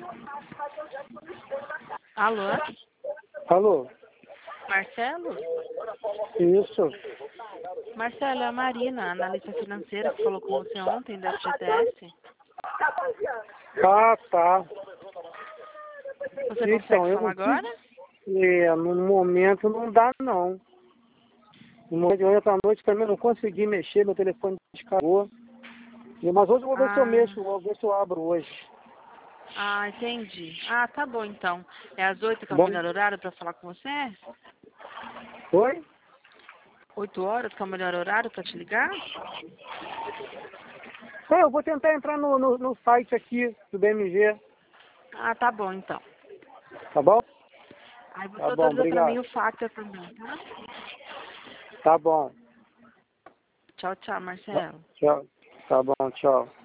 Alô? Alô? Marcelo? Isso. Marcelo, é a Marina, analista financeira, que falou com você ontem da FGTS. Ah, tá. Você Então, consegue eu falar não tive... agora? no momento não dá, não. No momento de ontem à noite também não consegui mexer, meu telefone descarregou. Mas hoje eu vou ver se eu mexo, vou ver se eu abro hoje. Ah, entendi. Ah, tá bom então. É às 8 que é o Bom. melhor horário para falar com você? Oi? 8 horas que é o melhor horário para te ligar? Eu vou tentar entrar no site aqui do BMG. Ah, tá bom então. Tá bom? Aí você Tá bom, autoriza para mim obrigado. o factor também, tá? Tá bom. Tchau, tchau, Marcelo. Tchau. Tá bom, tchau.